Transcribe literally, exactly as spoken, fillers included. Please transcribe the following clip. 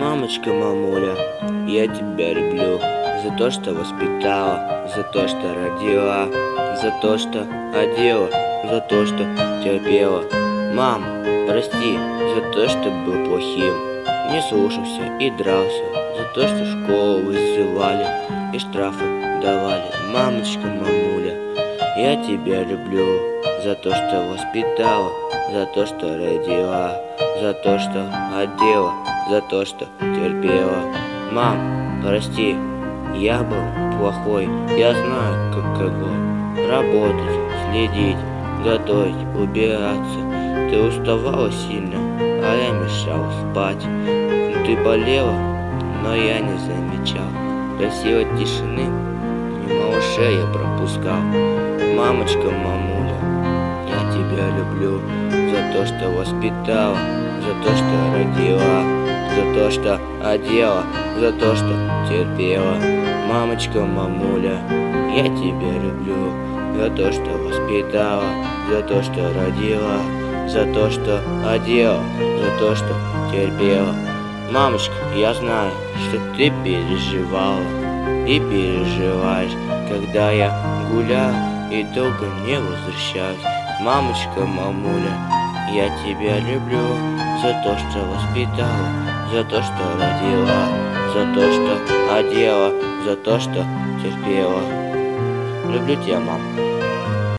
Мамочка, мамуля, я тебя люблю за то, что воспитала, за то, что родила, за то, что одела, за то, что терпела. Мам, прости за то, что был плохим, не слушался и дрался, за то, что школу вызывали и штрафы давали. Мамочка, мамуля, я тебя люблю за то, что воспитала, за то, что родила, за то, что одела, за то, что терпела. Мам, прости, я был плохой, я знаю, каково работать, следить, готовить, убираться. Ты уставала сильно, а я мешал спать. Ты болела, но я не замечал. Просила тишины, мимо ушей я пропускал. Мамочка, мамуля, я тебя люблю за то, что воспитала, за то, что родила, за то, что одела, за то, что терпела. Мамочка, мамуля, я тебя люблю за то, что воспитала, за то, что родила, за то, что одела, за то, что терпела. Мамочка, я знаю, что ты переживала и переживаешь, когда я гулял и долго не возвращаюсь. Мамочка, мамуля, я тебя люблю за то, что воспитала, за то, что родила, за то, что одела, за то, что терпела. Люблю тебя, мам.